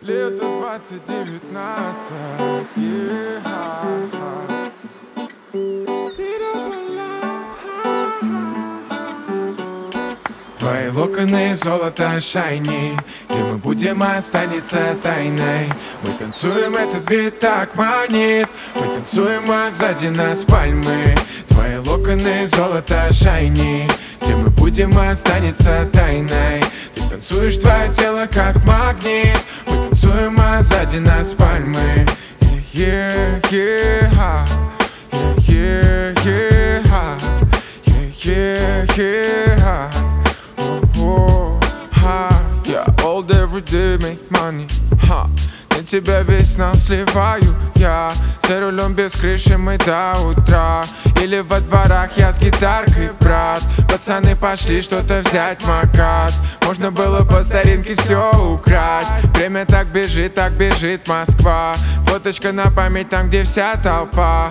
Лето 2019, Твои локоны золото шайни, где мы будем, останется тайной. Мы танцуем, этот бит так манит. Мы танцуем, а сзади нас пальмы. Твои локоны золото шайни, где мы будем, останется тайной. Ты танцуешь, твое тело как магнит. Мы танцуем, а сзади нас пальмы. Yeah, yeah, yeah, yeah, yeah, yeah, yeah, yeah. Я old every day, make money. На тебя весь нас сливаю я. За рулем без крыши мы до утра. Или во дворах я с гитаркой, брат. Пацаны пошли что-то взять макас. Можно было по старинке все украсть. Время так бежит Москва. Фоточка на память там, где вся толпа.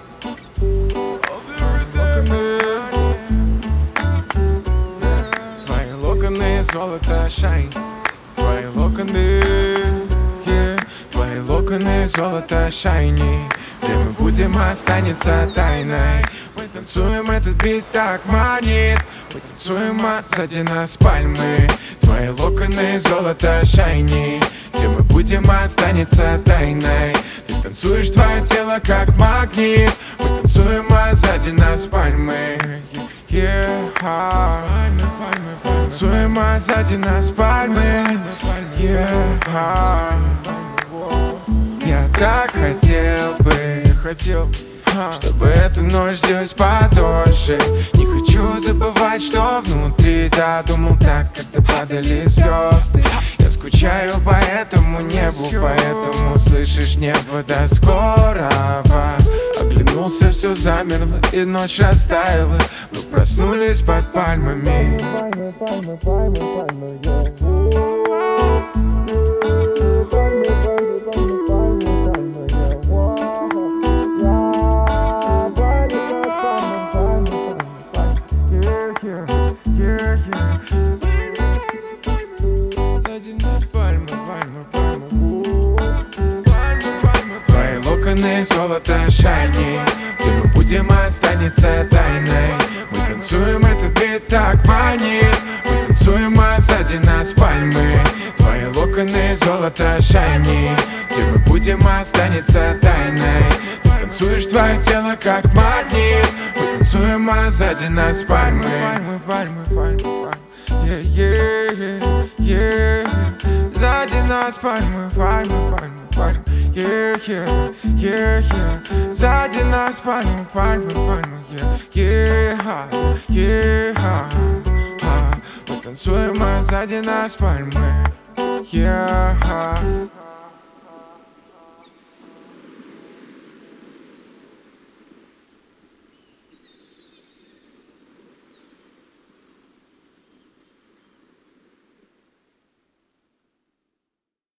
Твои локоны золото шайн. Твои локоны, yeah. Твои локоны золото шайни. Где мы будем, останется тайной. Мы танцуем, этот бит так манит. Мы танцуем, а сзади нас пальмы. Твои локоны золото шайни. Где мы будем, останется тайной. Ты танцуешь, твое тело как магнит. Мы танцуем, а сзади нас пальмы. Yeah, танцуем, а сзади нас пальмы. Yeah, я так хотел бы, чтобы эта ночь длилась подольше. Не хочу забывать, что внутри. Да, думал так, когда падали звезды. Я скучаю по этому небу, поэтому слышишь небо до скорого. Оглянулся, все замерло, и ночь растаяла. Мы проснулись под пальмами. Твои локоны золото шайни. Где мы будем, останется тайной. Мы танцуем, этот бит так манит. Мы танцуем, а сзади нас пальмы. Твои локоны золото шайни. Где мы будем, останется тайной. Ты танцуешь, твое тело как магнит. Мы танцуем, а сзади нас пальмы. Yeah, yeah, yeah. Сзади нас пальмы. Yeah, yeah, yeah, yeah. Сзади нас пальмы. Yeah, yeah, yeah. Мы танцуем, а сзади нас пальмы. Yeah.